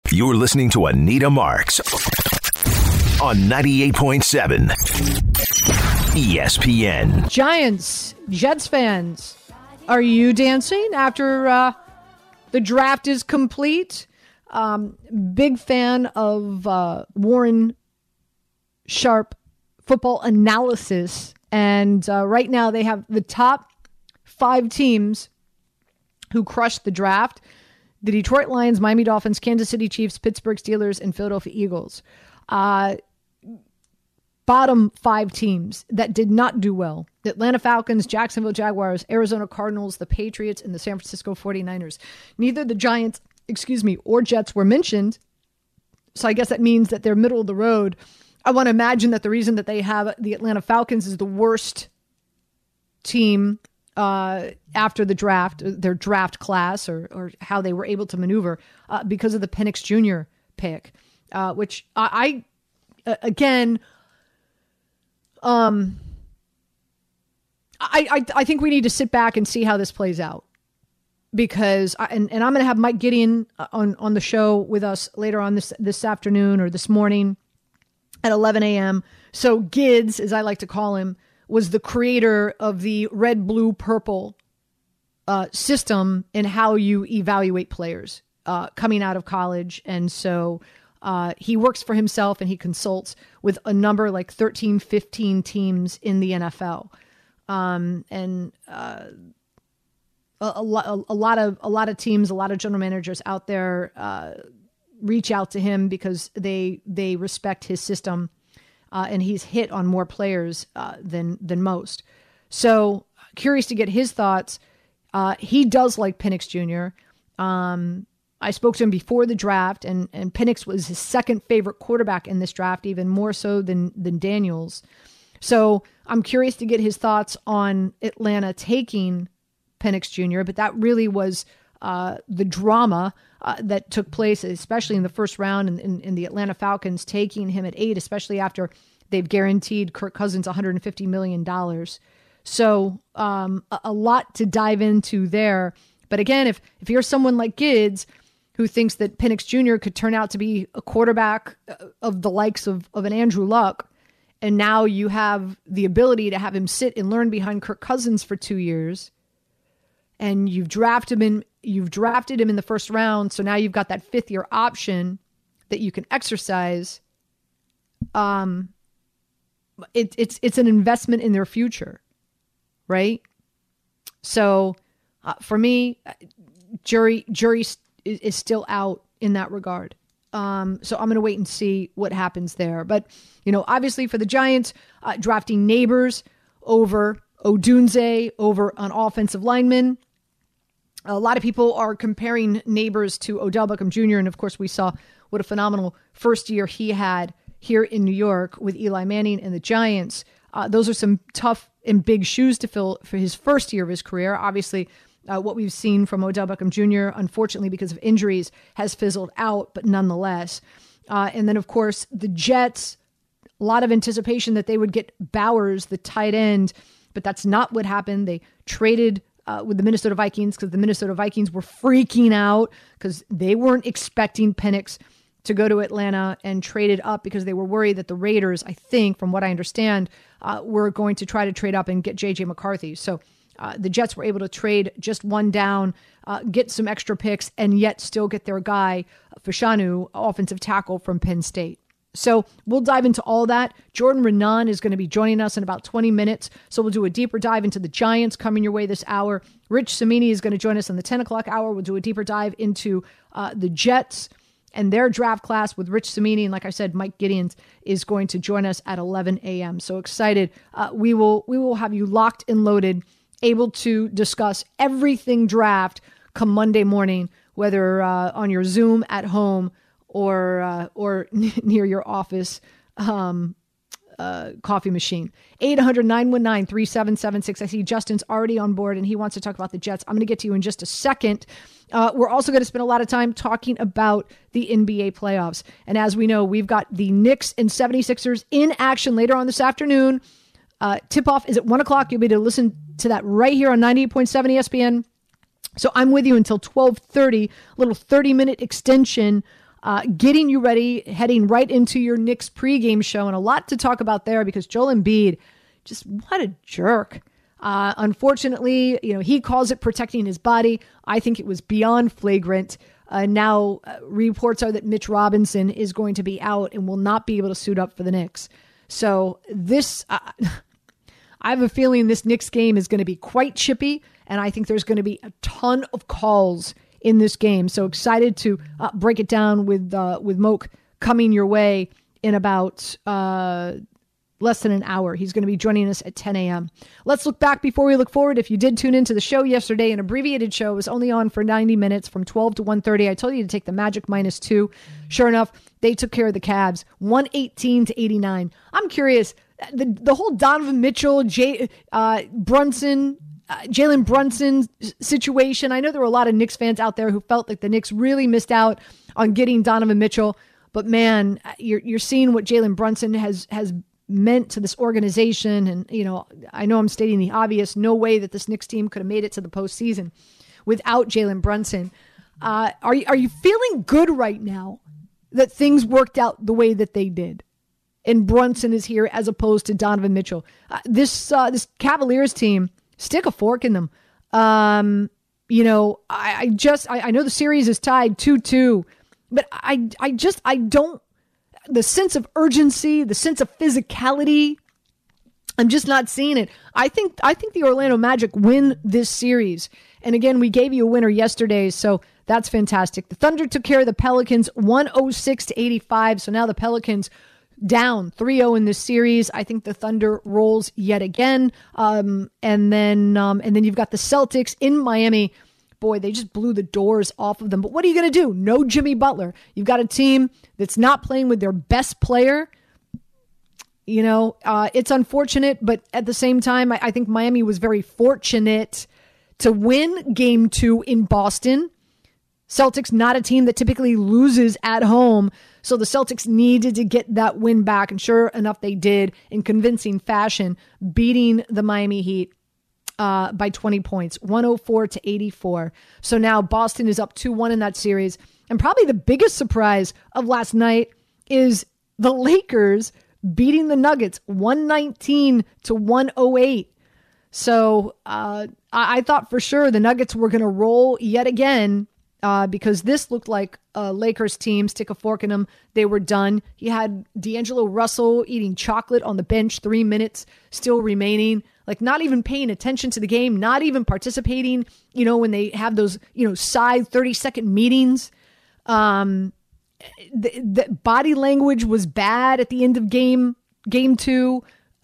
You're listening to Anita Marks on 98.7 ESPN. Giants, Jets fans, are you dancing after the draft is complete? Big fan of Warren Sharp football analysis. And right now they have the top 5 teams who crushed the draft: the Detroit Lions, Miami Dolphins, Kansas City Chiefs, Pittsburgh Steelers, and Philadelphia Eagles. Bottom 5 teams that did not do well: the Atlanta Falcons, Jacksonville Jaguars, Arizona Cardinals, the Patriots, and the San Francisco 49ers. Neither the Giants, or Jets were mentioned. So I guess that means that they're middle of the road. I want to imagine that the reason that they have the Atlanta Falcons is the worst team after the draft, their draft class, or how they were able to maneuver because of the Penix Jr. pick, which I think we need to sit back and see how this plays out, because I'm going to have Mike Gideon on the show with us later on this afternoon or this morning at 11 a.m. So Gids, as I like to call him, was the creator of the red, blue, purple system in how you evaluate players coming out of college. And so he works for himself and he consults with a number like 13, 15 teams in the NFL. A lot of teams, a lot of general managers out there reach out to him because they respect his system, and he's hit on more players than most. So curious to get his thoughts. He does like Penix Jr. I spoke to him before the draft, and Penix was his second favorite quarterback in this draft, even more so than Daniels. So I'm curious to get his thoughts on Atlanta taking Penix Jr., but that really was the drama that took place, especially in the first round, in the Atlanta Falcons taking him at 8, especially after they've guaranteed Kirk Cousins $150 million. So a lot to dive into there. But again, if you're someone like Gids who thinks that Penix Jr. could turn out to be a quarterback of the likes of an Andrew Luck, and now you have the ability to have him sit and learn behind Kirk Cousins for 2 years, and you've drafted him in the first round, so now you've got that 5th-year option that you can exercise. It's an investment in their future, right? So for me, jury is still out in that regard. So I'm going to wait and see what happens there. But, obviously for the Giants, drafting Neighbors over Odunze over an offensive lineman. A lot of people are comparing Neighbors to Odell Beckham Jr. And of course, we saw what a phenomenal first year he had here in New York with Eli Manning and the Giants. Those are some tough and big shoes to fill for his first year of his career. Obviously, what we've seen from Odell Beckham Jr., unfortunately, because of injuries, has fizzled out, but nonetheless. And then, of course, the Jets, a lot of anticipation that they would get Bowers, the tight end, but that's not what happened. They traded with the Minnesota Vikings because the Minnesota Vikings were freaking out because they weren't expecting Penix to go to Atlanta, and traded up because they were worried that the Raiders, I think, from what I understand, were going to try to trade up and get J.J. McCarthy. So the Jets were able to trade just one down, get some extra picks, and yet still get their guy, Fashanu, offensive tackle from Penn State. So we'll dive into all that. Jordan Renan is going to be joining us in about 20 minutes. So we'll do a deeper dive into the Giants coming your way this hour. Rich Cimini is going to join us in the 10 o'clock hour. We'll do a deeper dive into the Jets and their draft class with Rich Cimini. And like I said, Mike Gideon is going to join us at 11 a.m. So excited. We will have you locked and loaded, able to discuss everything draft come Monday morning, whether on your Zoom at home or near your office coffee machine. 800-919-3776. I see Justin's already on board and he wants to talk about the Jets. I'm going to get to you in just a second. We're also going to spend a lot of time talking about the NBA playoffs. And as we know, we've got the Knicks and 76ers in action later on this afternoon. Tip-off is at 1 o'clock. You'll be able to listen to that right here on 98.7 ESPN. So I'm with you until 12:30, a little 30-minute extension getting you ready, heading right into your Knicks pregame show, and a lot to talk about there because Joel Embiid, just what a jerk. Unfortunately, he calls it protecting his body. I think it was beyond flagrant. Now, reports are that Mitch Robinson is going to be out and will not be able to suit up for the Knicks. So this, I have a feeling this Knicks game is going to be quite chippy, and I think there's going to be a ton of calls in this game. So excited to break it down with Moke coming your way in about less than an hour. He's going to be joining us at 10 a.m. Let's look back before we look forward. If you did tune into the show yesterday, an abbreviated show was only on for 90 minutes from 12 to 1:30. I told you to take the Magic -2. Sure enough, they took care of the Cavs, 118-89. I'm curious, the whole Donovan Mitchell, Jalen Brunson situation. I know there were a lot of Knicks fans out there who felt like the Knicks really missed out on getting Donovan Mitchell. But man, you're seeing what Jalen Brunson has meant to this organization. And, I know I'm stating the obvious. No way that this Knicks team could have made it to the postseason without Jalen Brunson. Are you feeling good right now that things worked out the way that they did? And Brunson is here as opposed to Donovan Mitchell. This Cavaliers team, stick a fork in them. I know the series is tied 2-2, but I don't. The sense of urgency, the sense of physicality, I'm just not seeing it. I think the Orlando Magic win this series. And again, we gave you a winner yesterday, so that's fantastic. The Thunder took care of the Pelicans 106-85. So now the Pelicans down 3-0 in this series. I think the Thunder rolls yet again. And then you've got the Celtics in Miami. Boy, they just blew the doors off of them. But what are you going to do? No Jimmy Butler. You've got a team that's not playing with their best player. It's unfortunate, but at the same time, I think Miami was very fortunate to win Game 2 in Boston. Celtics, not a team that typically loses at home. So the Celtics needed to get that win back. And sure enough, they did in convincing fashion, beating the Miami Heat by 20 points, 104-84. So now Boston is up 2-1 in that series. And probably the biggest surprise of last night is the Lakers beating the Nuggets 119-108. So I thought for sure the Nuggets were going to roll yet again because this looked like a Lakers team. Stick a fork in them. They were done. You had D'Angelo Russell eating chocolate on the bench, 3 minutes still remaining. Like not even paying attention to the game, not even participating, when they have those, side 30-second meetings. The body language was bad at the end of game 2.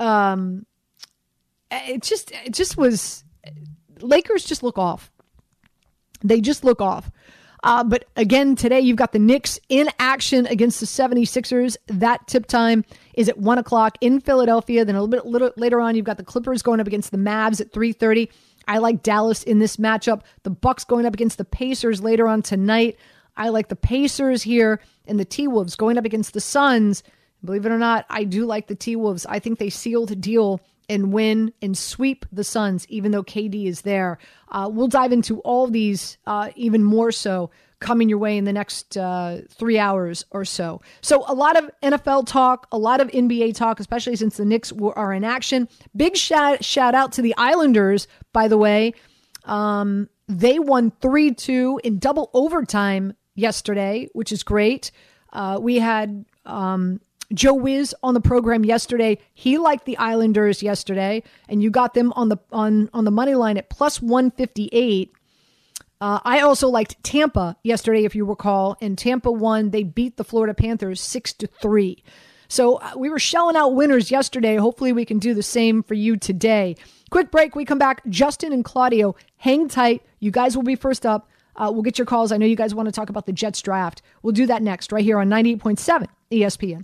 It just was, Lakers just look off. They just look off. But again, today you've got the Knicks in action against the 76ers. That tip time is at 1 o'clock in Philadelphia. Then a little later on, you've got the Clippers going up against the Mavs at 3:30. I like Dallas in this matchup. The Bucks going up against the Pacers later on tonight. I like the Pacers here, and the T-Wolves going up against the Suns. Believe it or not, I do like the T-Wolves. I think they sealed a deal and win and sweep the Suns, even though KD is there. We'll dive into all these even more so coming your way in the next 3 hours or so. So a lot of NFL talk, a lot of NBA talk, especially since the Knicks are in action. Big shout out to the Islanders, by the way. They won 3-2 in double overtime yesterday, which is great. We had Joe Wiz on the program yesterday. He liked the Islanders yesterday, and you got them on the money line at plus 158. I also liked Tampa yesterday, if you recall, and Tampa won. They beat the Florida Panthers 6-3. So we were shelling out winners yesterday. Hopefully we can do the same for you today. Quick break. We come back. Justin and Claudio, hang tight. You guys will be first up. We'll get your calls. I know you guys want to talk about the Jets draft. We'll do that next right here on 98.7 ESPN.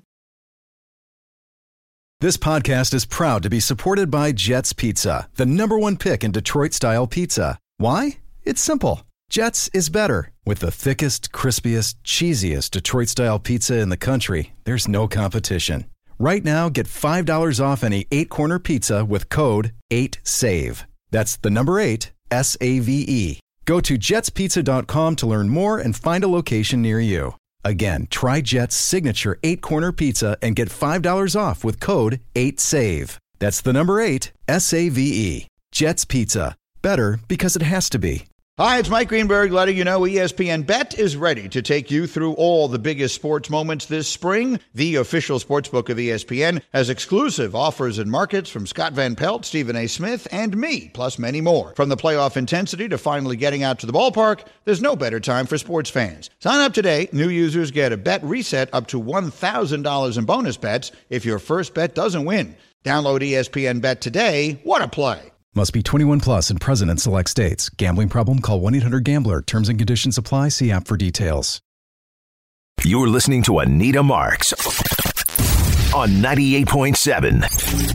This podcast is proud to be supported by Jets Pizza, the #1 pick in Detroit-style pizza. Why? It's simple. Jets is better. With the thickest, crispiest, cheesiest Detroit-style pizza in the country, there's no competition. Right now, get $5 off any 8-corner pizza with code 8SAVE. That's the number 8, SAVE. Go to jetspizza.com to learn more and find a location near you. Again, try Jet's signature 8-corner pizza and get $5 off with code 8SAVE. That's the number 8, SAVE. Jet's Pizza. Better because it has to be. Hi, it's Mike Greenberg letting you know ESPN Bet is ready to take you through all the biggest sports moments this spring. The official sportsbook of ESPN has exclusive offers and markets from Scott Van Pelt, Stephen A. Smith, and me, plus many more. From the playoff intensity to finally getting out to the ballpark, there's no better time for sports fans. Sign up today. New users get a bet reset up to $1,000 in bonus bets if your first bet doesn't win. Download ESPN Bet today. What a play. Must be 21 plus and present in select states. Gambling problem? Call 1-800-GAMBLER. Terms and conditions apply. See app for details. You're listening to Anita Marks on 98.7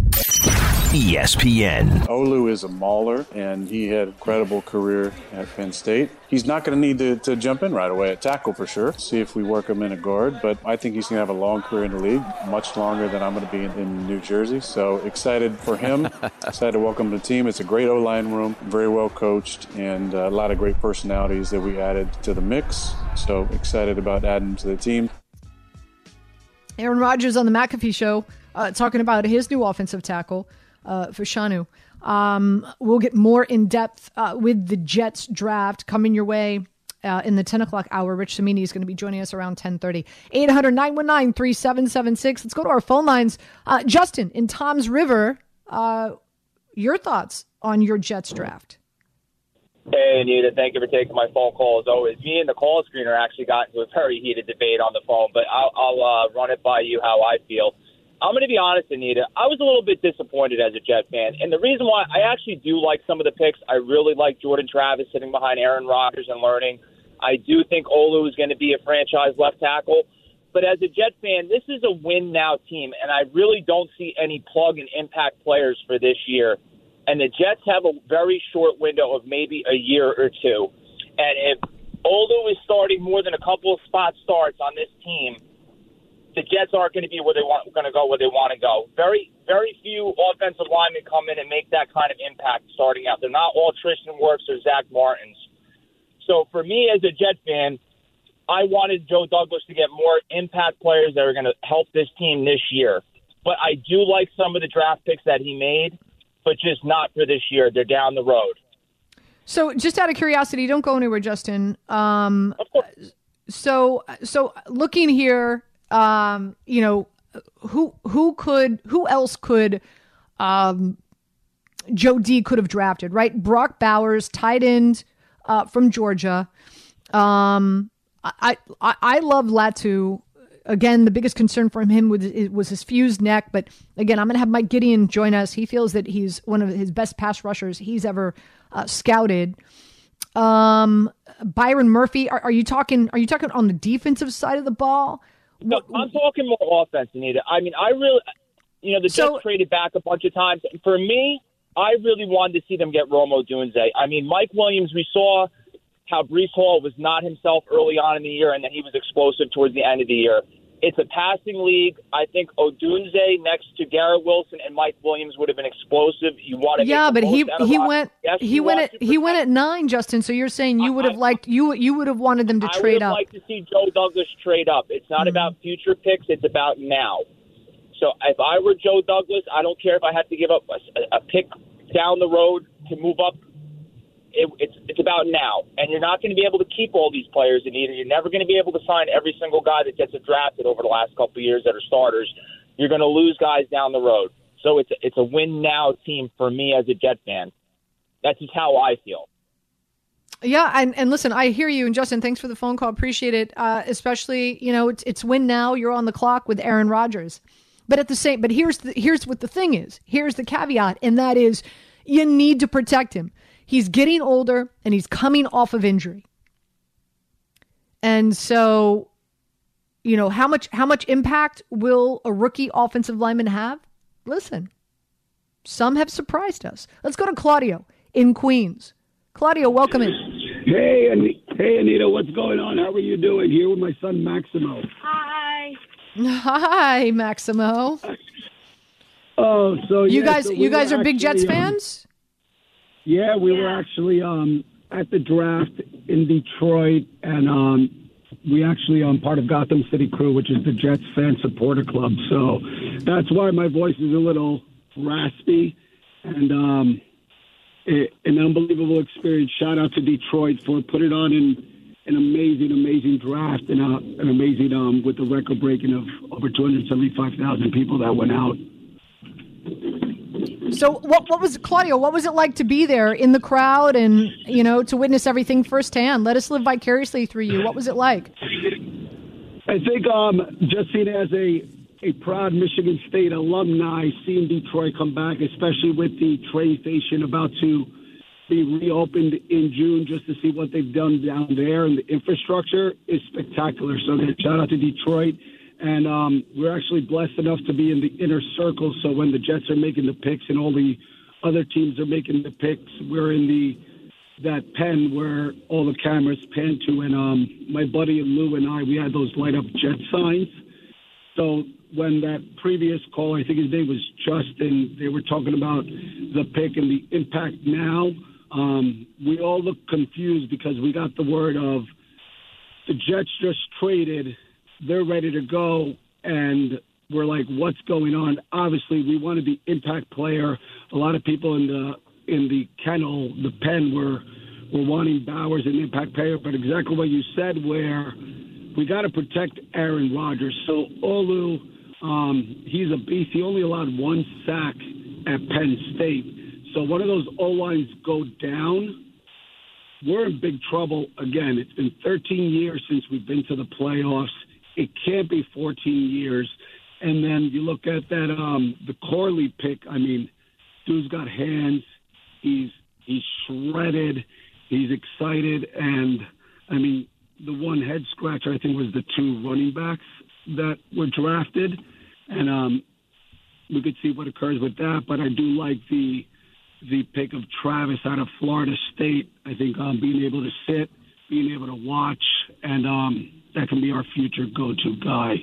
ESPN. Olu is a mauler, and he had a credible career at Penn State. He's not going to need to jump in right away at tackle for sure. See if we work him in a guard, but I think he's going to have a long career in the league, much longer than I'm going to be in New Jersey. So excited for him. Excited to welcome him to the team. It's a great O-line room, very well coached, and a lot of great personalities that we added to the mix. So excited about adding to the team. Aaron Rodgers on the McAfee show talking about his new offensive tackle. Fashanu. We'll get more in depth with the Jets draft coming your way in the 10 o'clock hour. Rich Cimini is going to be joining us around 10:30. 800-919-3776. Let's go to our phone lines. Justin in Toms River, your thoughts on your Jets draft? Hey, Anita, thank you for taking my phone call as always. Me and the call screener actually got into a very heated debate on the phone, but I'll run it by you how I feel. I'm going to be honest, Anita. I was a little bit disappointed as a Jet fan. And the reason why I actually do like some of the picks, I really like Jordan Travis sitting behind Aaron Rodgers and learning. I do think Olu is going to be a franchise left tackle. But as a Jet fan, this is a win-now team, and I really don't see any plug and impact players for this year. And the Jets have a very short window of maybe a year or two. And if Olu is starting more than a couple of spot starts on this team, the Jets aren't going to be where they want to go. Very, very few offensive linemen come in and make that kind of impact starting out. They're not all Tristan Wirfs or Zach Martins. So for me as a Jet fan, I wanted Joe Douglas to get more impact players that are going to help this team this year. But I do like some of the draft picks that he made, but just not for this year. They're down the road. So just out of curiosity, don't go anywhere, Justin. Of course. So looking here, who else could Joe D could have drafted, right? Brock Bowers, tight end from Georgia. I love Latu. Again, the biggest concern for him was his fused neck. But again, I'm going to have Mike Gideon join us. He feels that he's one of his best pass rushers he's ever scouted. Byron Murphy. Are you talking on the defensive side of the ball? No, I'm talking more offense, Anita. I mean, I really, the Jets traded back a bunch of times. For me, I really wanted to see them get Rome Odunze. I mean, Mike Williams, we saw how Breece Hall was not himself early on in the year, and then he was explosive towards the end of the year. It's a passing league. I think Odunze next to Garrett Wilson and Mike Williams would have been explosive. You want to, but he went at 9, Justin. So you're saying you would have wanted them to trade up. I would like to see Joe Douglas trade up. It's not about future picks. It's about now. So if I were Joe Douglas, I don't care if I had to give up a pick down the road to move up. It's about now, and you're not going to be able to keep all these players in either. You're never going to be able to sign every single guy that gets drafted over the last couple of years that are starters. You're going to lose guys down the road. So it's a win now team for me as a Jet fan. That's just how I feel. Yeah, and listen, I hear you, and Justin, thanks for the phone call. Appreciate it. Especially, it's win now. You're on the clock with Aaron Rodgers, but here's what the thing is. Here's the caveat, and that is you need to protect him. He's getting older, and he's coming off of injury. And so, how much impact will a rookie offensive lineman have? Listen, some have surprised us. Let's go to Claudio in Queens. Claudio, welcome in. Hey, Anita, what's going on? How are you doing? Here with my son, Maximo. Hi, Maximo. Oh, so you guys are big Jets fans? Yeah, we were actually at the draft in Detroit, and we actually part of Gotham City Crew, which is the Jets fan supporter club. So that's why my voice is a little raspy. And an unbelievable experience. Shout out to Detroit for putting on an amazing draft and an amazing with the record breaking of over 275,000 people that went out. So what was, Claudio, what was it like to be there in the crowd and, to witness everything firsthand? Let us live vicariously through you. What was it like? I think just seen as a proud Michigan State alumni, seeing Detroit come back, especially with the train station about to be reopened in June, just to see what they've done down there, and the infrastructure is spectacular. So shout out to Detroit. And we're actually blessed enough to be in the inner circle. So when the Jets are making the picks and all the other teams are making the picks, we're in that pen where all the cameras pan to. And my buddy Lou and I, we had those light up Jet signs. So when that previous call, I think his name was Justin, they were talking about the pick and the impact now. We all look confused because we got the word of the Jets just traded. They're ready to go, and we're like, what's going on? Obviously, we wanted the impact player. A lot of people in the kennel, the pen, were wanting Bowers an impact player, but exactly what you said, where we got to protect Aaron Rodgers. So Olu, he's a beast. He only allowed one sack at Penn State. So one of those O-lines go down, we're in big trouble again. It's been 13 years since we've been to the playoffs. It can't be 14 years. And then you look at that, the Corley pick. I mean, dude's got hands. He's shredded. He's excited. And, I mean, the one head scratcher, I think, was the two running backs that were drafted. And we could see what occurs with that. But I do like the pick of Travis out of Florida State. I think being able to sit, being able to watch, and that can be our future go-to guy.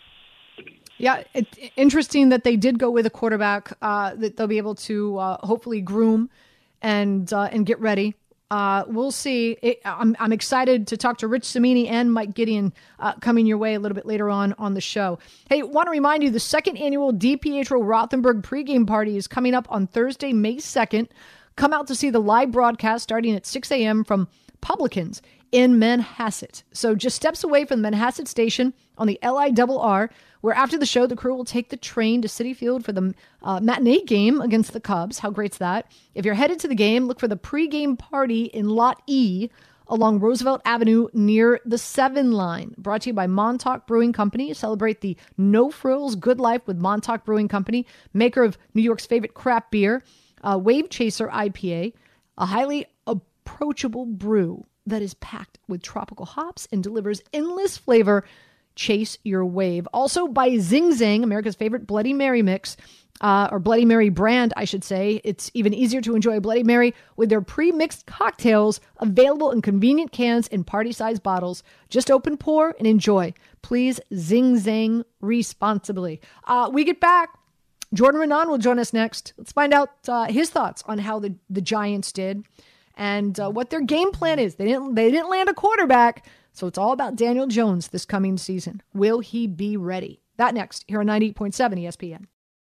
Yeah, it's interesting that they did go with a quarterback that they'll be able to hopefully groom and get ready. We'll see. I'm excited to talk to Rich Cimini and Mike Gideon coming your way a little bit later on the show. Hey, want to remind you, the second annual DiPietro Rothenberg pregame party is coming up on Thursday, May 2nd. Come out to see the live broadcast starting at 6 a.m. from Publicans in Manhasset. So just steps away from the Manhasset station on the LIRR, where after the show, the crew will take the train to Citi Field for the matinee game against the Cubs. How great's that? If you're headed to the game, look for the pregame party in Lot E along Roosevelt Avenue near the 7 line. Brought to you by Montauk Brewing Company. Celebrate the no frills good life with Montauk Brewing Company, maker of New York's favorite craft beer, Wave Chaser IPA, a highly approachable brew that is packed with tropical hops and delivers endless flavor. Chase your wave. Also by Zing Zang, America's favorite Bloody Mary mix, or Bloody Mary brand, I should say. It's even easier to enjoy a Bloody Mary with their pre-mixed cocktails available in convenient cans and party-sized bottles. Just open, pour, and enjoy. Please Zing Zang responsibly. We get back. Jordan Raanan will join us next. Let's find out his thoughts on how the Giants did and what their game plan is. They didn't land a quarterback, so it's all about Daniel Jones this coming season. Will he be ready? That next, here on 98.7 ESPN.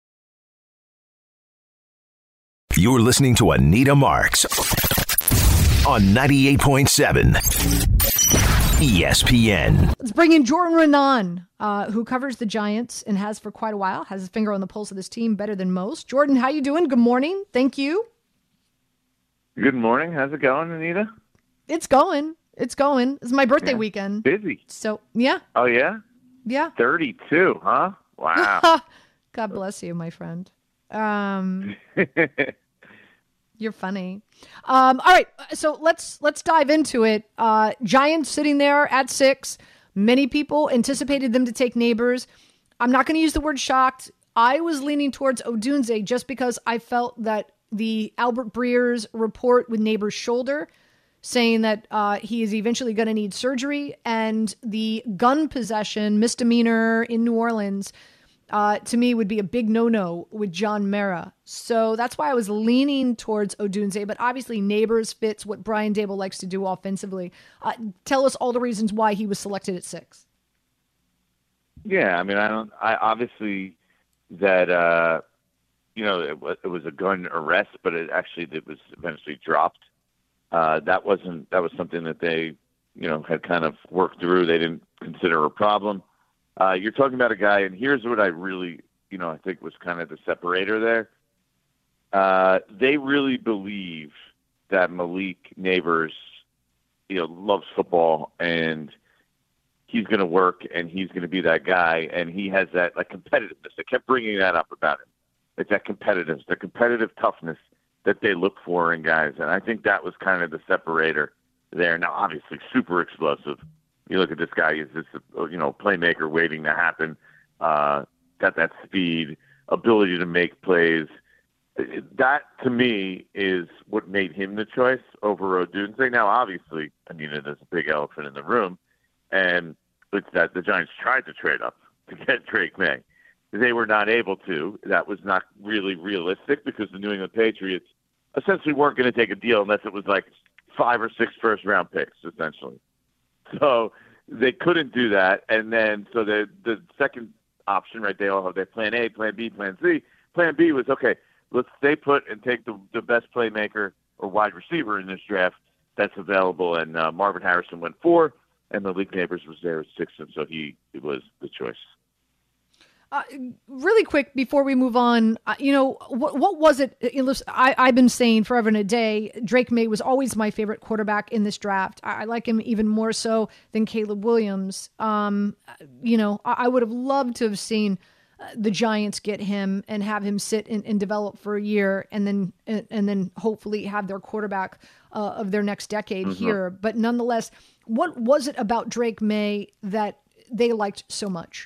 You're listening to Anita Marks on 98.7 ESPN. Let's bring in Jordan Raanan, who covers the Giants and has for quite a while, has his finger on the pulse of this team better than most. Jordan, how you doing? Good morning. Thank you. Good morning. How's it going, Anita? It's going. It's my birthday weekend. Busy. So, yeah. Oh, yeah? Yeah. 32, huh? Wow. God bless you, my friend. You're funny. All right. So let's dive into it. Giants sitting there at 6. Many people anticipated them to take Neighbors. I'm not going to use the word shocked. I was leaning towards Odunze just because I felt that the Albert Breer's report with Neighbors' shoulder saying that he is eventually going to need surgery, and the gun possession misdemeanor in New Orleans to me would be a big no-no with John Mara. So that's why I was leaning towards Odunze, but obviously Neighbors fits what Brian Daboll likes to do offensively. Tell us all the reasons why he was selected at 6. Yeah, I mean, I obviously that, it was a gun arrest, but it was eventually dropped. That was something that they, had kind of worked through. They didn't consider a problem. You're talking about a guy, and here's what I really, I think was kind of the separator there. They really believe that Malik Neighbors, loves football, and he's going to work, and he's going to be that guy, and he has that competitiveness. They kept bringing that up about him. It's that competitiveness, the competitive toughness that they look for in guys, and I think that was kind of the separator there. Now, obviously, super explosive. You look at this guy; he's just playmaker waiting to happen. Got that speed, ability to make plays. That to me is what made him the choice over Odunze. Now, obviously, there's a big elephant in the room, and it's that the Giants tried to trade up to get Drake May. They were not able to. That was not really realistic because the New England Patriots essentially weren't going to take a deal unless it was 5 or 6 first-round picks, essentially. So they couldn't do that. And then so the second option, right, they all have their plan A, plan B, plan C. Plan B was, okay, let's stay put and take the best playmaker or wide receiver in this draft that's available. And Marvin Harrison went 4, and Malik Neighbors was there at 6, and so it was the choice. Really quick before we move on, what was it? I've been saying forever and a day, Drake May was always my favorite quarterback in this draft. I like him even more so than Caleb Williams. I would have loved to have seen the Giants get him and have him sit and develop for a year and then hopefully have their quarterback of their next decade here. But nonetheless, what was it about Drake May that they liked so much?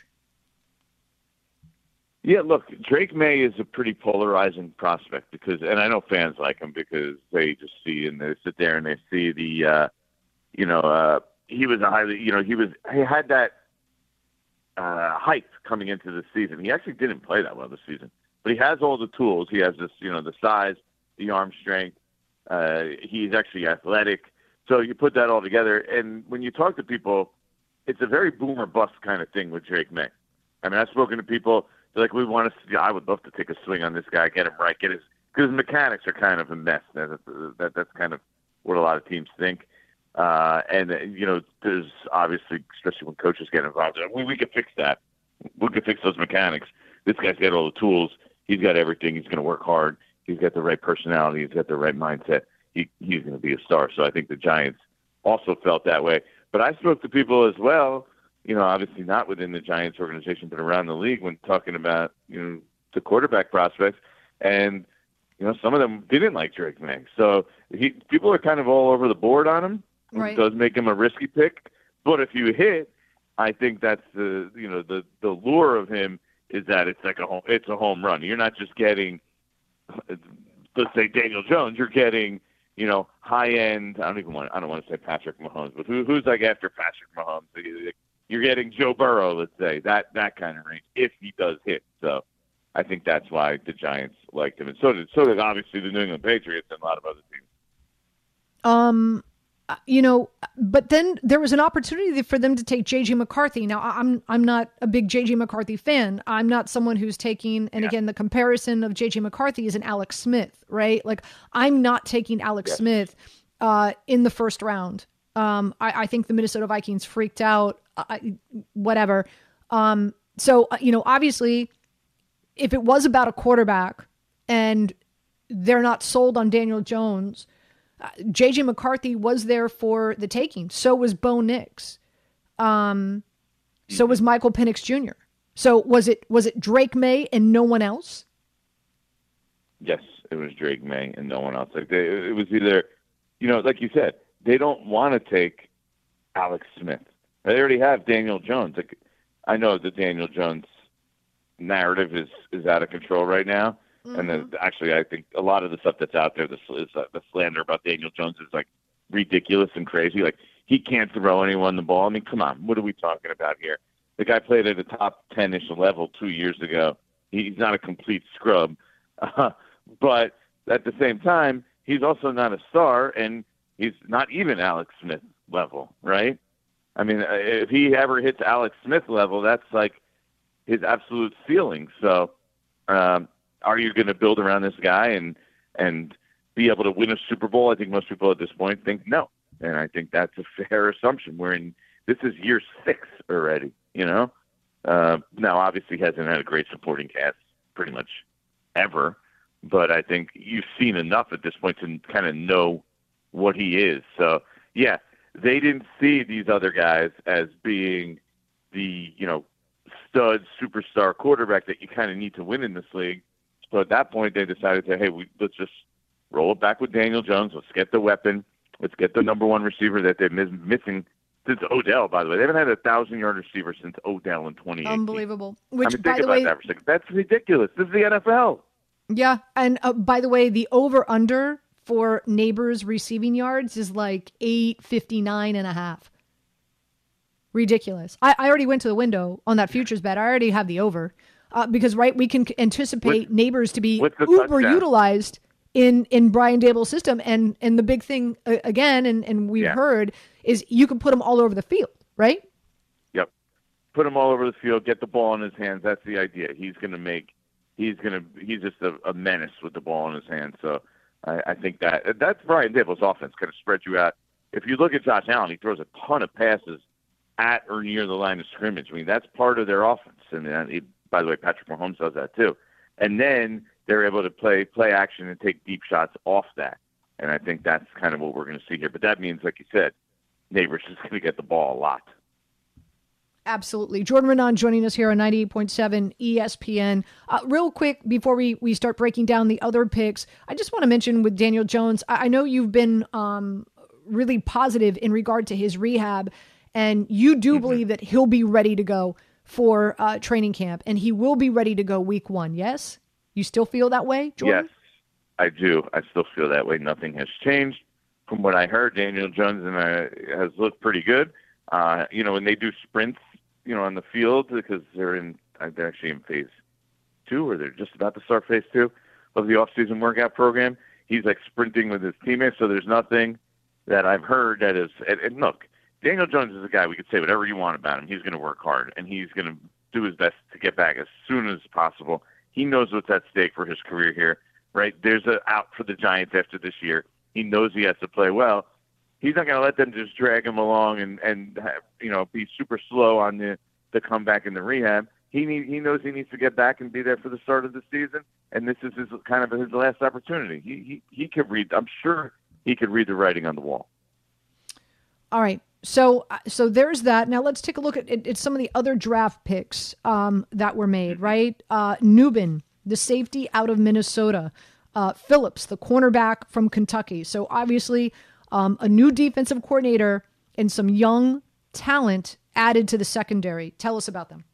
Yeah, look, Drake May is a pretty polarizing prospect and I know fans like him because they just see and they sit there and they see the, he was a highly, he had that hype coming into the season. He actually didn't play that well this season, but he has all the tools. He has this, the size, the arm strength. He's actually athletic. So you put that all together, and when you talk to people, it's a very boom or bust kind of thing with Drake May. I mean, I've spoken to people. Like, I would love to take a swing on this guy, get him right, because his mechanics are kind of a mess. That's kind of what a lot of teams think. There's obviously, especially when coaches get involved, we could fix that. We could fix those mechanics. This guy's got all the tools. He's got everything. He's going to work hard. He's got the right personality. He's got the right mindset. He's going to be a star. So I think the Giants also felt that way. But I spoke to people as well, obviously not within the Giants organization, but around the league when talking about, the quarterback prospects. And, some of them didn't like Drake May. So people are kind of all over the board on him. Right. It does make him a risky pick. But if you hit, I think that's the lure of him is that it's it's a home run. You're not just getting, let's say Daniel Jones, you're getting, high end. I don't want to say Patrick Mahomes, but who's after Patrick Mahomes? You're getting Joe Burrow, let's say, that kind of range, if he does hit. So I think that's why the Giants liked him. And so did obviously the New England Patriots and a lot of other teams. But then there was an opportunity for them to take J.J. McCarthy. Now, I'm not a big J.J. McCarthy fan. I'm not someone who's taking, and again, the comparison of J.J. McCarthy is an Alex Smith, right? I'm not taking Alex Smith in the first round. I think the Minnesota Vikings freaked out, whatever. Obviously, if it was about a quarterback and they're not sold on Daniel Jones, J.J. McCarthy was there for the taking. So was Bo Nix. So was Michael Penix Jr. So was it Drake May and no one else? Yes, it was Drake May and no one else. It was either, like you said, they don't want to take Alex Smith. They already have Daniel Jones. I know the Daniel Jones narrative is out of control right now. Mm-hmm. And actually, I think a lot of the stuff that's out there, the slander about Daniel Jones is ridiculous and crazy. He can't throw anyone the ball. I mean, come on, what are we talking about here? The guy played at a top 10-ish level 2 years ago. He's not a complete scrub. But at the same time, he's also not a star, and he's not even Alex Smith level, right? I mean, if he ever hits Alex Smith level, that's like his absolute ceiling. So are you going to build around this guy and be able to win a Super Bowl? I think most people at this point think no. And I think that's a fair assumption. This is year 6 already, you know? Now, obviously, he hasn't had a great supporting cast pretty much ever, but I think you've seen enough at this point to kind of know what he is. So, yeah, they didn't see these other guys as being the, stud superstar quarterback that you kind of need to win in this league. So at that point, they decided to, hey, let's just roll it back with Daniel Jones. Let's get the weapon. Let's get the number one receiver that they're missing since Odell, by the way. They haven't had a 1,000-yard receiver since Odell in 2018. Unbelievable. Which, think about that for a second. That's ridiculous. This is the NFL. Yeah, and by the way, the over-under for Neighbors receiving yards is like 859.5. Ridiculous. I already went to the window on that futures bet. I already have the over because, right, we can anticipate Neighbors to be uber utilized in Brian Daboll's system. And the big thing, again, and we've heard, is you can put him all over the field, right? Yep. Put him all over the field, get the ball in his hands. That's the idea. He's just a menace with the ball in his hands. So I think that's Brian Daboll's offense, kind of spread you out. If you look at Josh Allen, he throws a ton of passes at or near the line of scrimmage. I mean, that's part of their offense. And by the way, Patrick Mahomes does that too. And then they're able to play action and take deep shots off that. And I think that's kind of what we're going to see here. But that means, like you said, Neighbors is going to get the ball a lot. Absolutely. Jordan Raanan joining us here on 98.7 ESPN. Real quick, before we start breaking down the other picks, I just want to mention with Daniel Jones, I know you've been really positive in regard to his rehab, and you do believe that he'll be ready to go for training camp, and he will be ready to go week 1, yes? You still feel that way, Jordan? Yes, I do. I still feel that way. Nothing has changed. From what I heard, Daniel Jones has looked pretty good. When they do sprints, on the field, because they're actually in phase 2, or they're just about to start phase 2 of the off-season workout program. He's like sprinting with his teammates, so there's nothing that I've heard that is. And look, Daniel Jones is a guy, we could say whatever you want about him. He's going to work hard, and he's going to do his best to get back as soon as possible. He knows what's at stake for his career here, right? There's an out for the Giants after this year. He knows he has to play well. He's not going to let them just drag him along and be super slow on the comeback in the rehab. He knows he needs to get back and be there for the start of the season, and this is his last opportunity. He could read. I'm sure he could read the writing on the wall. All right. So there's that. Now let's take a look at some of the other draft picks that were made, right? Nubin, the safety out of Minnesota. Phillips, the cornerback from Kentucky. So obviously a new defensive coordinator and some young talent added to the secondary. Tell us about them.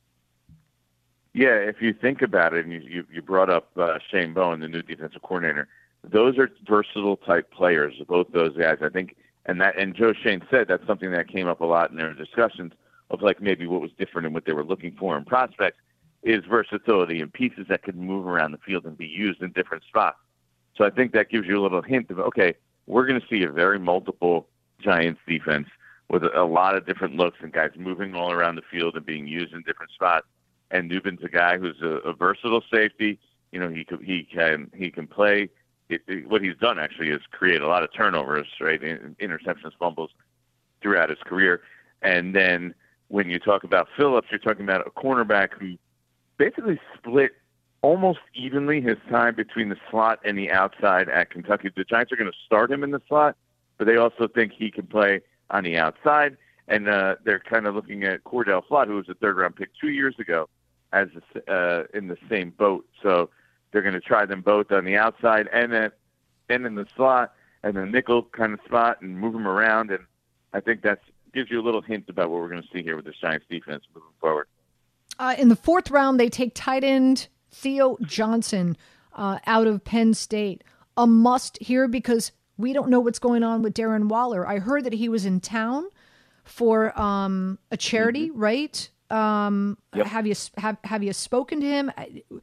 Yeah, if you think about it, and you brought up Shane Bowen, the new defensive coordinator, those are versatile type players, both those guys, I think. And Joe Shane said that's something that came up a lot in their discussions of like maybe what was different and what they were looking for in prospects is versatility and pieces that could move around the field and be used in different spots. So I think that gives you a little hint of, okay, we're going to see a very multiple Giants defense with a lot of different looks and guys moving all around the field and being used in different spots. And Nubin's a guy who's a versatile safety. He can play. What he's done actually is create a lot of turnovers, right? Interceptions, fumbles throughout his career. And then when you talk about Phillips, you're talking about a cornerback who basically split almost evenly his time between the slot and the outside at Kentucky. The Giants are going to start him in the slot, but they also think he can play on the outside. And they're kind of looking at Cordell Flott, who was a third-round pick 2 years ago, as in the same boat. So they're going to try them both on the outside and in the slot and the nickel kind of spot and move them around. And I think that gives you a little hint about what we're going to see here with this Giants defense moving forward. In the 4th round, they take tight end Theo Johnson out of Penn State. A must here because we don't know what's going on with Darren Waller. I heard that he was in town for a charity, right? Yep. Have you spoken to him?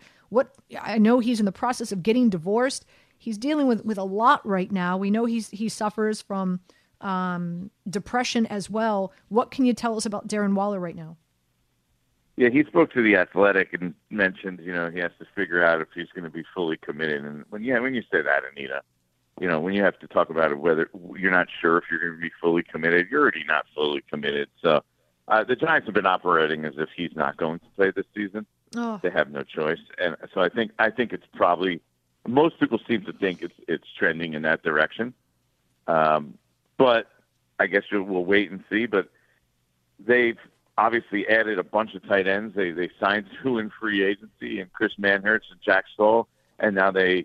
I know he's in the process of getting divorced. He's dealing with a lot right now. We know he suffers from depression as well. What can you tell us about Darren Waller right now? Yeah, he spoke to The Athletic and mentioned, he has to figure out if he's going to be fully committed. And when you say that, Anita, when you have to talk about it, whether you're not sure if you're going to be fully committed, you're already not fully committed. So the Giants have been operating as if he's not going to play this season. Oh. They have no choice. And so I think it's probably, most people seem to think it's trending in that direction. But I guess we'll wait and see. But they've obviously added a bunch of tight ends. They signed 2 in free agency, and Chris Manhertz and Jack Stoll, and now they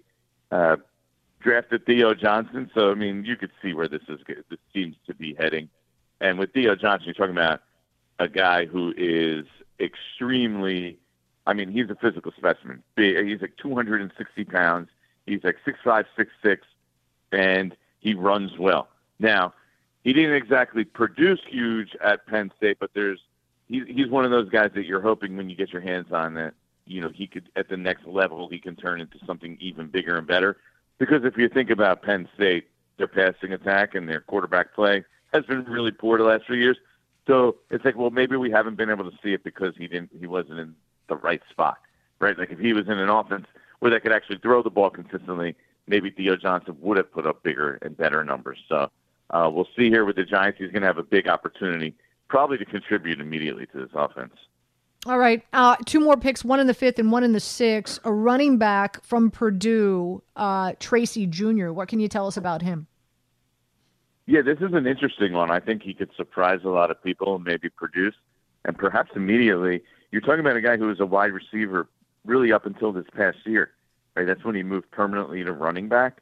drafted Theo Johnson. So, I mean, you could see where this seems to be heading. And with Theo Johnson, you're talking about a guy who is extremely, he's a physical specimen. He's like 260 pounds. He's like 6'5", 6'6", and he runs well. Now, he didn't exactly produce huge at Penn State, but he's one of those guys that you're hoping when you get your hands on that, he could, at the next level, he can turn into something even bigger and better. Because if you think about Penn State, their passing attack and their quarterback play has been really poor the last few years. So it's like, well, maybe we haven't been able to see it because he wasn't in the right spot, right? Like if he was in an offense where they could actually throw the ball consistently, maybe Theo Johnson would have put up bigger and better numbers. So we'll see here with the Giants. He's going to have a big opportunity probably to contribute immediately to this offense. All right. 2 more picks, 1 in the 5th and 1 in the 6th. A running back from Purdue, Tracy Jr. What can you tell us about him? Yeah, this is an interesting one. I think he could surprise a lot of people and maybe produce, and perhaps immediately. You're talking about a guy who was a wide receiver really up until this past year, right? That's when he moved permanently to running back.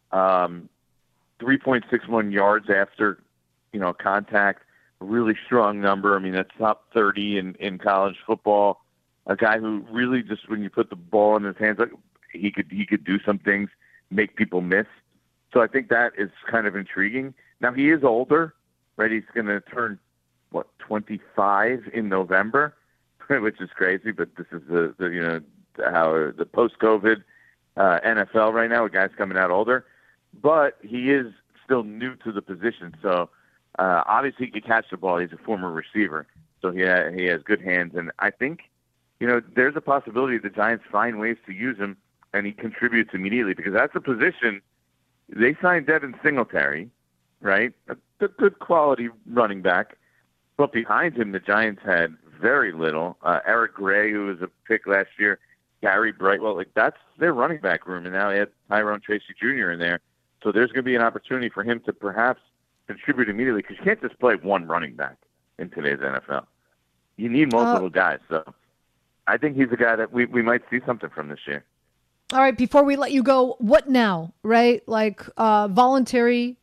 3.61 yards after, contact, really strong number. That's top 30 in college football. A guy who really just, when you put the ball in his hands, he could do some things, make people miss. So I think that is kind of intriguing. Now he is older, right? He's going to turn 25 in November, which is crazy. But this is how the post-COVID NFL right now. A guy's coming out older, but he is still new to the position. So obviously he can catch the ball. He's a former receiver, so he has good hands. And I think there's a possibility the Giants find ways to use him, and he contributes immediately because that's a position. They signed Devin Singletary, right? A good quality running back. But behind him, the Giants had very little. Eric Gray, who was a pick last year, Gary Brightwell, that's their running back room. And now they had Tyrone Tracy Jr. in there. So there's going to be an opportunity for him to perhaps contribute immediately because you can't just play one running back in today's NFL. You need multiple guys. So I think he's a guy that we might see something from this year. All right, before we let you go, what now, right? Like voluntary,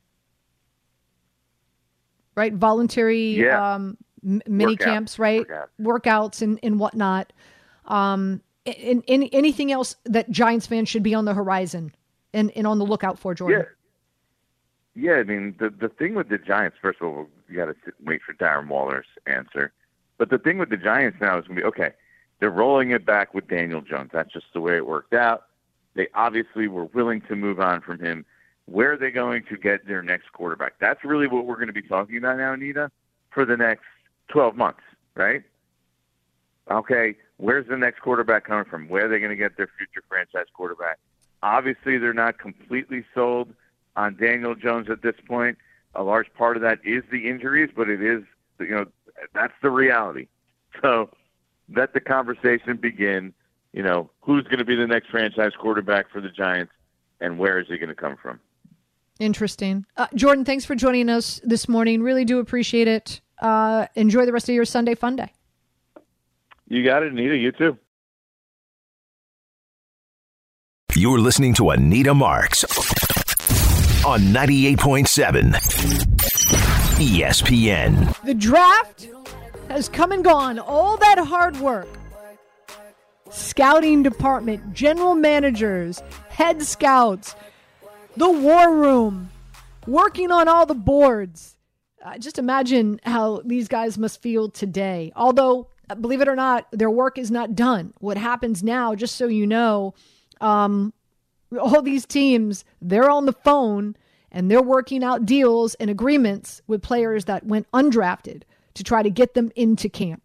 right? Voluntary mini camps, right? Workouts and whatnot. Anything else that Giants fans should be on the horizon and on the lookout for, Jordan? Yeah, the thing with the Giants, first of all, you got to wait for Darren Waller's answer. But the thing with the Giants now is going to be, okay, they're rolling it back with Daniel Jones. That's just the way it worked out. They obviously were willing to move on from him. Where are they going to get their next quarterback? That's really what we're going to be talking about now, Anita, for the next 12 months, right? Okay, where's the next quarterback coming from? Where are they going to get their future franchise quarterback? Obviously, they're not completely sold on Daniel Jones at this point. A large part of that is the injuries, but it is, that's the reality. So let the conversation begin. Who's going to be the next franchise quarterback for the Giants, and where is he going to come from? Interesting. Jordan, thanks for joining us this morning. Really do appreciate it. Enjoy the rest of your Sunday fun day. You got it, Anita. You too. You're listening to Anita Marks on 98.7 ESPN. The draft has come and gone. All that hard work. Scouting department, general managers, head scouts, the war room, working on all the boards. Just imagine how these guys must feel today. Although believe it or not, their work is not done. What happens now, just so you know, all these teams, they're on the phone and they're working out deals and agreements with players that went undrafted to try to get them into camp.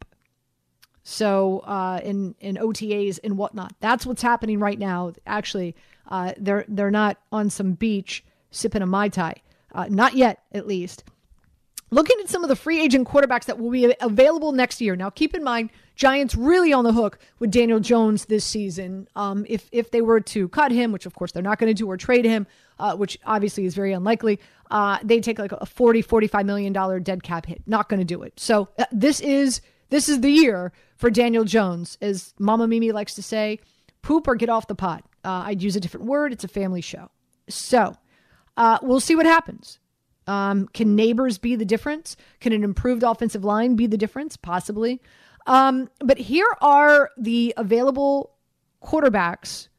So in OTAs and whatnot, that's what's happening right now. Actually, they're not on some beach sipping a Mai Tai, not yet, at least. Looking at some of the free agent quarterbacks that will be available next year. Now, keep in mind, Giants really on the hook with Daniel Jones this season. If they were to cut him, which of course they're not going to do, or trade him, which obviously is very unlikely, they take like a $40-45 million dead cap hit. Not going to do it. So this is the year for Daniel Jones, as Mama Mimi likes to say, poop or get off the pot. I'd use a different word. It's a family show. So we'll see what happens. Can Neighbors be the difference? Can an improved offensive line be the difference? Possibly. But here are the available quarterbacks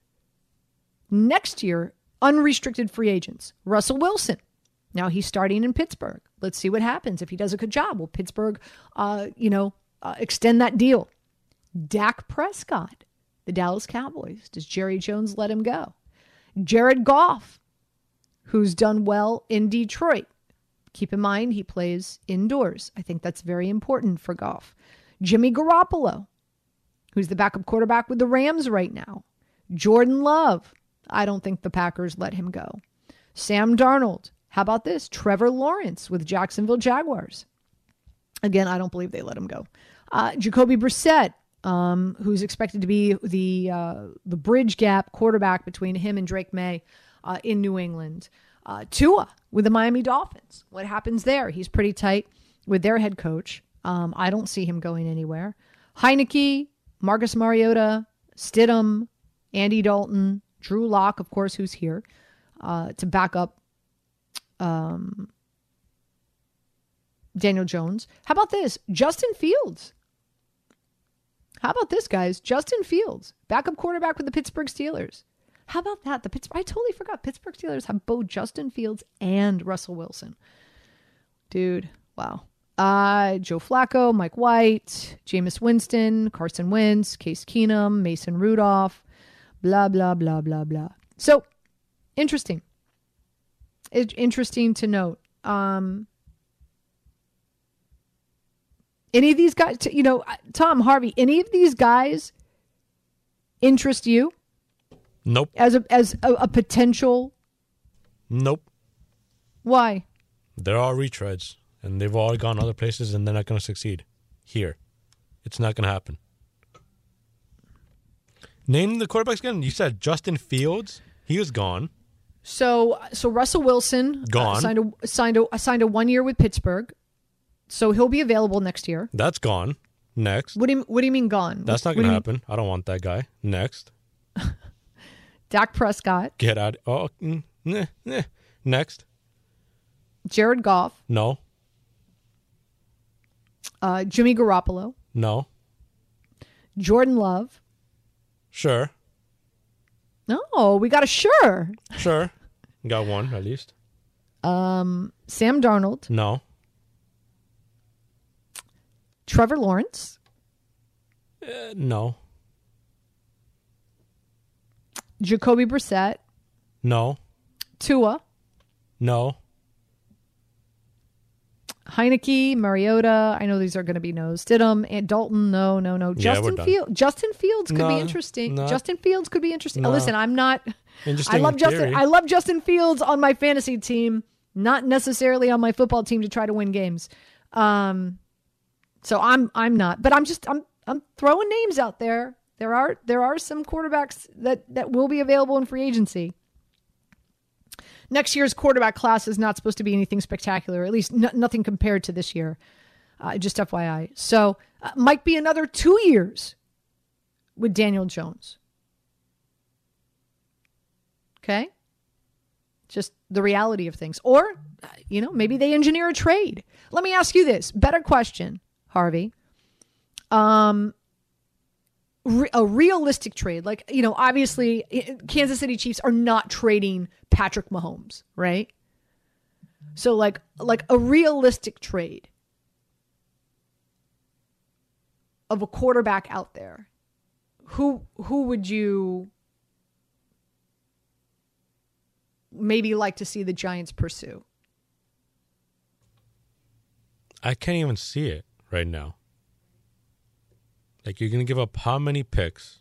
next year, unrestricted free agents. Russell Wilson. Now he's starting in Pittsburgh. Let's see what happens. If he does a good job, will Pittsburgh, extend that deal? Dak Prescott, the Dallas Cowboys. Does Jerry Jones let him go? Jared Goff, who's done well in Detroit. Keep in mind, he plays indoors. I think that's very important for Goff. Jimmy Garoppolo, who's the backup quarterback with the Rams right now. Jordan Love. I don't think the Packers let him go. Sam Darnold. How about this? Trevor Lawrence with Jacksonville Jaguars. Again, I don't believe they let him go. Jacoby Brissett, who's expected to be the bridge gap quarterback between him and Drake May in New England. Tua with the Miami Dolphins. What happens there? He's pretty tight with their head coach. I don't see him going anywhere. Heineke, Marcus Mariota, Stidham, Andy Dalton, Drew Lock, of course, who's here to back up Daniel Jones. How about this? Justin Fields. How about this, guys? Justin Fields, backup quarterback with the Pittsburgh Steelers. How about that? I totally forgot. Pittsburgh Steelers have both Justin Fields and Russell Wilson. Dude, wow. Joe Flacco, Mike White, Jameis Winston, Carson Wentz, Case Keenum, Mason Rudolph, blah, blah, blah, blah, blah. So, interesting. It's interesting to note. Any of these guys, Tom, Harvey, any of these guys interest you? Nope. As a potential? Nope. Why? They're all retreads, and they've all gone other places, and they're not going to succeed here. It's not going to happen. Name the quarterbacks again. You said Justin Fields. He was gone. So Russell Wilson gone. Signed a 1 year with Pittsburgh. So he'll be available next year. That's gone. Next. What do you mean gone? That's not going to happen. I don't want that guy. Next. Dak Prescott. Get out. Oh, next. Jared Goff. No. Jimmy Garoppolo. No. Jordan Love. Sure. No, we got a sure. Sure. Got one at least. Sam Darnold. No. Trevor Lawrence. No. Jacoby Brissett. No. Tua. No. Heineke, Mariota. I know these are going to be no's. Stidham and Dalton. No. Justin Fields could be interesting. No. Justin Fields could be interesting. No. Listen, I'm not. Interesting. I love Justin Fields on my fantasy team, not necessarily on my football team to try to win games. So I'm not. But I'm throwing names out there. There are some quarterbacks that will be available in free agency. Next year's quarterback class is not supposed to be anything spectacular, at least nothing compared to this year. Just FYI. So might be another 2 years with Daniel Jones. Okay? Just the reality of things. Or, maybe they engineer a trade. Let me ask you this. Better question, Harvey. A realistic trade, obviously Kansas City Chiefs are not trading Patrick Mahomes, right? So like a realistic trade. of a quarterback out there, who would you maybe like to see the Giants pursue? I can't even see it right now. Like, you're going to give up how many picks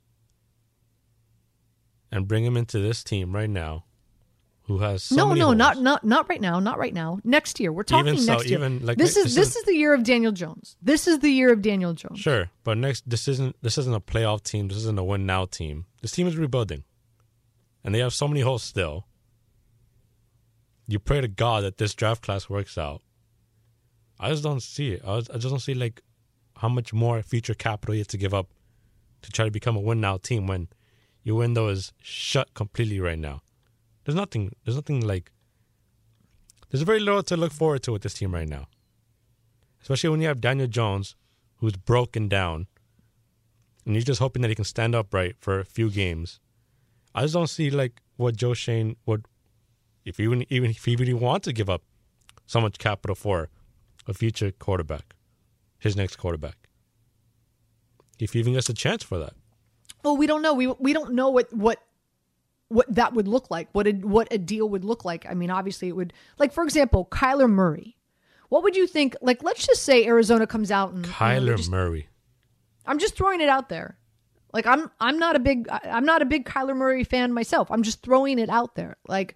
and bring him into this team right now who has so many holes? Not right now. Not right now. Next year. We're talking Even next year. This is the year of Daniel Jones. This is the year of Daniel Jones. Sure, but this isn't a playoff team. This isn't a win now team. This team is rebuilding, and they have so many holes still. You pray to God that this draft class works out. I just don't see it. I just don't see like how much more future capital you have to give up to try to become a win now team when your window is shut completely right now. There's nothing like, there's very little to look forward to with this team right now. Especially when you have Daniel Jones, who's broken down, and you're just hoping that he can stand upright for a few games. I just don't see like what Joe Schoen would, if he really wants to give up so much capital for a future quarterback, his next quarterback. If he even gets a chance for that. Well, we don't know. We don't know what that would look like, what a deal would look like. I mean, obviously it would, like, for example, Kyler Murray. What would you think? Like, let's just say Arizona comes out and Kyler Murray. I'm just throwing it out there. Like, I'm not a big Kyler Murray fan myself. I'm just throwing it out there. Like,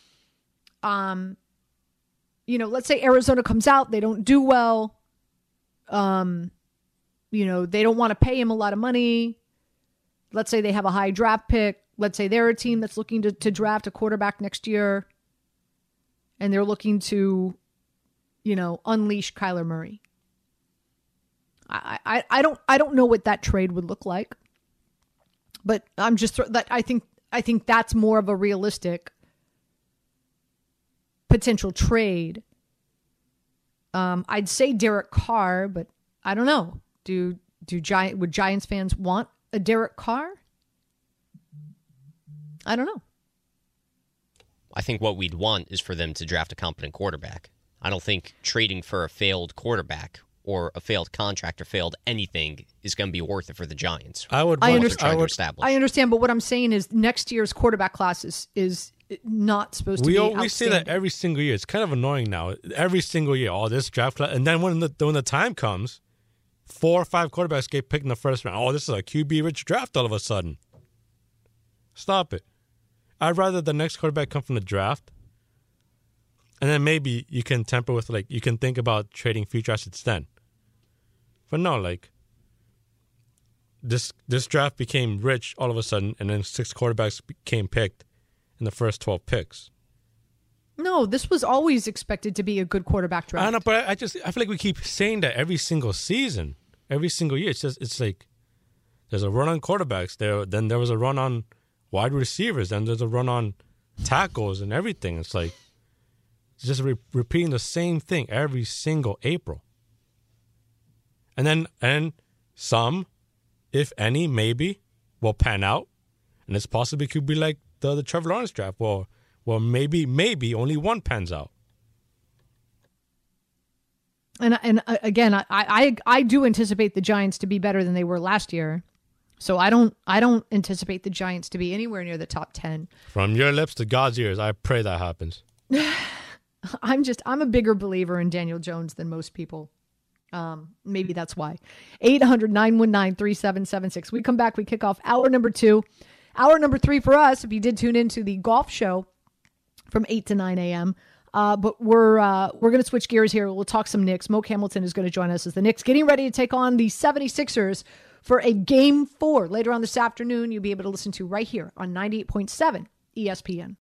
let's say Arizona comes out, they don't do well. They don't want to pay him a lot of money. Let's say they have a high draft pick. Let's say they're a team that's looking to draft a quarterback next year, and they're looking to, unleash Kyler Murray. I don't know what that trade would look like, but I'm just that I think that's more of a realistic potential trade. I'd say Derek Carr, but I don't know. Would Giants fans want a Derek Carr? I don't know. I think what we'd want is for them to draft a competent quarterback. I don't think trading for a failed quarterback or a failed contract or failed anything is going to be worth it for the Giants. I understand, but what I'm saying is next year's quarterback class is not supposed to be outstanding. We say that every single year. It's kind of annoying now. Every single year, this draft class, and then when the time comes, 4 or 5 quarterbacks get picked in the first round. This is a QB-rich draft all of a sudden. Stop it. I'd rather the next quarterback come from the draft, and then maybe you can temper with, you can think about trading future assets then. But no, this draft became rich all of a sudden, and then 6 quarterbacks became picked in the first 12 picks. No, this was always expected to be a good quarterback draft. I know, but I feel like we keep saying that every single season, every single year. It's like there's a run on quarterbacks then there was a run on wide receivers, then there's a run on tackles and everything. It's like it's just repeating the same thing every single April. And some, if any, maybe will pan out, and it's possibly could be like the Trevor Lawrence draft. Well, maybe only one pans out. And again, I do anticipate the Giants to be better than they were last year. So I don't anticipate the Giants to be anywhere near the top 10. From your lips to God's ears, I pray that happens. I'm a bigger believer in Daniel Jones than most people. Maybe that's why. 800-919-3776. We come back, we kick off hour number 2. Hour number 3 for us, if you did tune into the golf show from 8 to 9 a.m. But we're going to switch gears here. We'll talk some Knicks. Moke Hamilton is going to join us as the Knicks getting ready to take on the 76ers for a Game 4 later on this afternoon. You'll be able to listen to right here on 98.7 ESPN.